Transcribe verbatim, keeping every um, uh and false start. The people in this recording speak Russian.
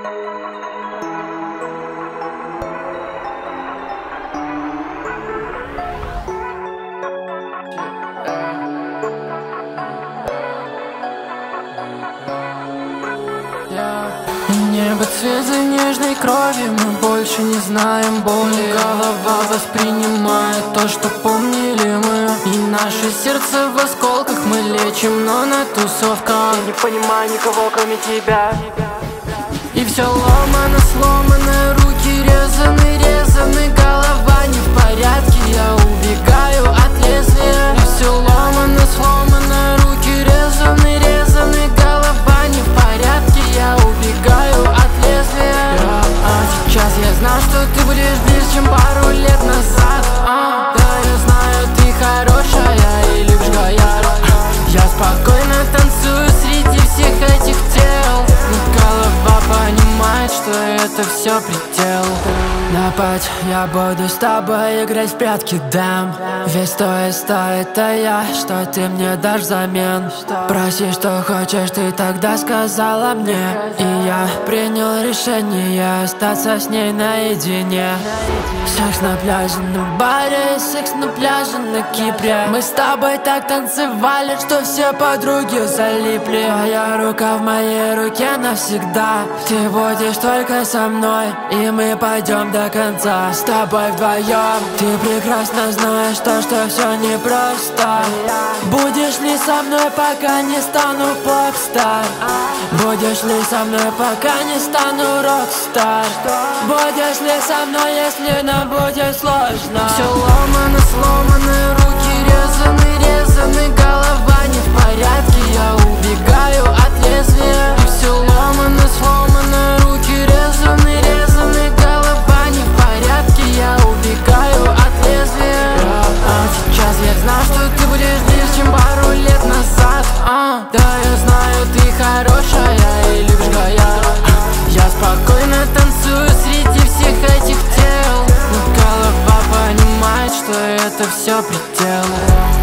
Небо цвета нежной крови, мы больше не знаем боли. Голова воспринимает то, что помнили мы. И наше сердце в осколках мы лечим, но на тусовках я не понимаю никого, кроме тебя. И все ломано, сломано, руки резаны, резаны, голова не в порядке, я убегаю от лезвия. И все ломано, сломано, руки резаны, резаны, голова не в порядке, я убегаю от лезвия. Я, а сейчас я знал, что ты будешь ближе, чем пару лет назад. а, Да, я знаю, ты хорошая и любишь Гояру. Я спокойно танцую среди всех этих тел, но голова понимает, что это все предел. Нападь, я буду с тобой играть в прятки, дам. Ведь сто из ста это я, что ты мне дашь взамен. Проси, что хочешь, ты тогда сказала мне. И я принял решение остаться с ней наедине. Секс на пляже, на баре, секс на пляже на Кипре. Мы с тобой так танцевали, что все подруги залипли. Твоя рука в моей руке навсегда. Ты будешь только со мной, и мы пойдем до конца. С тобой вдвоем. Ты прекрасно знаешь то, что все непросто. Будешь ли со мной, пока не стану попстар? Будешь ли со мной, пока не стану рокстар? Будешь ли со мной, если нам будет сложно? Все ломано, сломано, руки резаны, резаны, голова не в порядке, я убегаю от лезвия. И все ломано, сломано, руки резаны, резаны, голова не в порядке, я убегаю от лезвия. А сейчас я знал, что ты будешь ближе, чем пару лет назад. а, Да, я знаю, ты хорошая и любишь Гояру. Я спокойно танцую среди всех этих тел, но голова понимает, что это все предел.